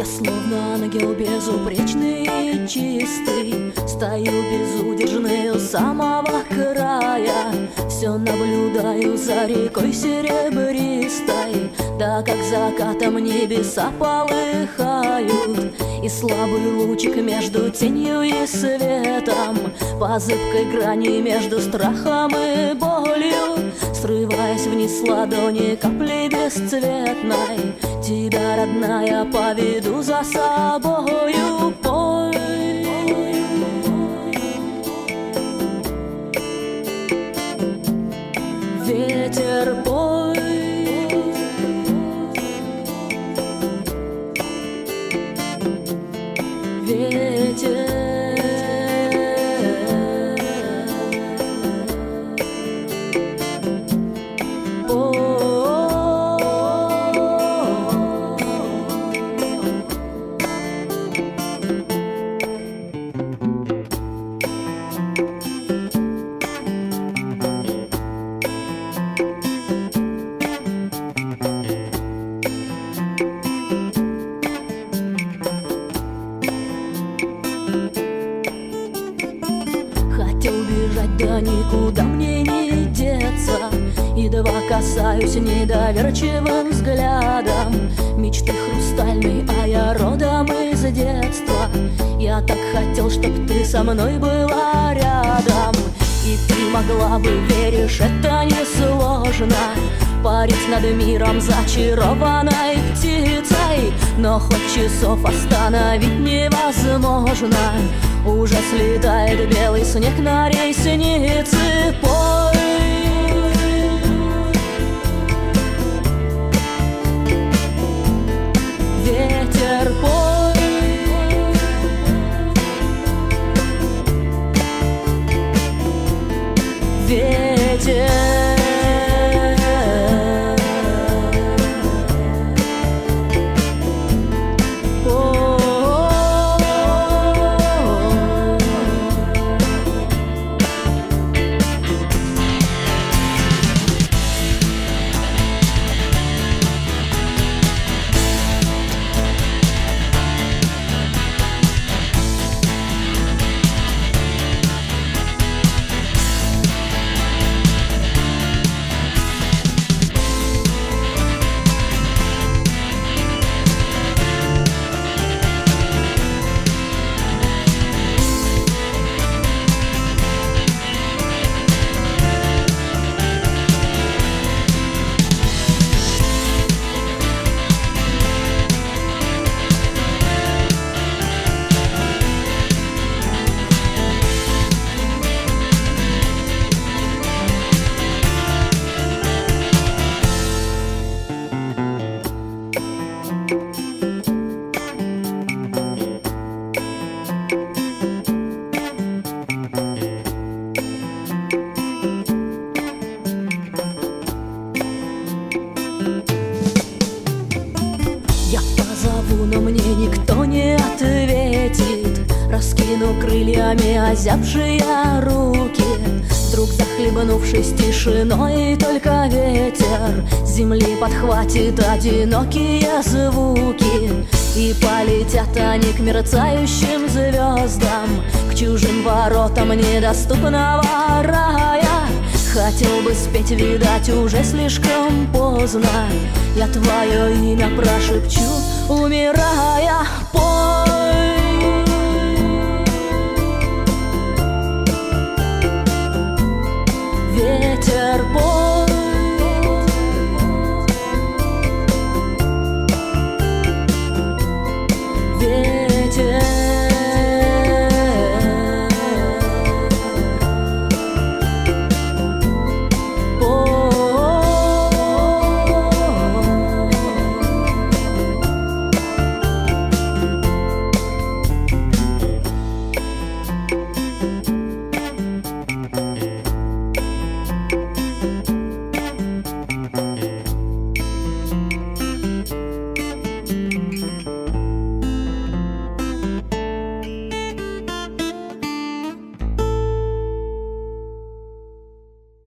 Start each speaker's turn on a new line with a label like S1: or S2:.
S1: Я словно ангел безупречный и чистый, стою безудержный у самого края. Все наблюдаю за рекой серебристой, да как закатом небеса полыхают. И слабый лучик между тенью и светом, по зыбкой грани между страхом и болью, срываясь вниз с ладони каплей бесцветной, тебя, родная, поведу за собою. Пой, ветер, пой, ветер. Да никуда мне не деться, едва касаюсь недоверчивым взглядом мечты хрустальной, а я родом из детства. Я так хотел, чтоб ты со мной была рядом, и ты могла бы, веришь, это несложно, парить над миром зачарованной птицей. Но хоть часов остановить невозможно, уже слетает белый снег на ресницы. Пой, ветер, пой, ветер. Но мне никто не ответит, раскину крыльями озябшие руки, вдруг захлебнувшись тишиной, только ветер земли подхватит одинокие звуки, и полетят они к мерцающим звездам, к чужим воротам недоступного рая. Хотел бы спеть, видать, уже слишком поздно, я твое имя прошепчу, умирая. Пой,